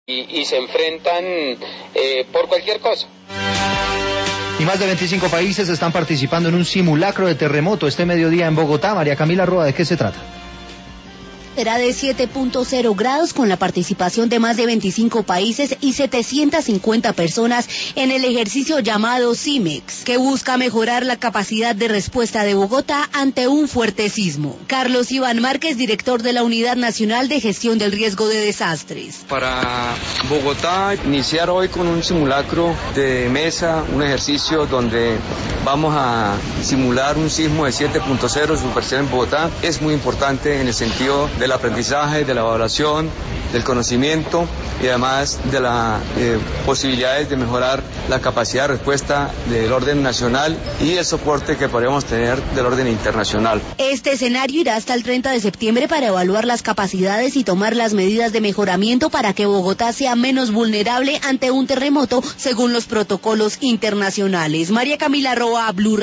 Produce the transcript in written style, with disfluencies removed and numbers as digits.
y se enfrentan por cualquier cosa. Y más de 25 países están participando en un simulacro de terremoto este mediodía en Bogotá. María Camila Roa, ¿de qué se trata? Será de 7.0 grados con la participación de más de 25 países y 750 personas en el ejercicio llamado CIMEX, que busca mejorar la capacidad de respuesta de Bogotá ante un fuerte sismo. Carlos Iván Márquez, director de la Unidad Nacional de Gestión del Riesgo de Desastres. Para Bogotá, iniciar hoy con un simulacro de mesa, un ejercicio donde vamos a simular un sismo de 7.0 supercel en Bogotá, es muy importante en el sentido del aprendizaje, de la evaluación, del conocimiento y además de las posibilidades de mejorar la capacidad de respuesta del orden nacional y el soporte que podríamos tener del orden internacional. Este escenario irá hasta el 30 de septiembre para evaluar las capacidades y tomar las medidas de mejoramiento para que Bogotá sea menos vulnerable ante un terremoto según los protocolos internacionales. María Camila Roa, Blue.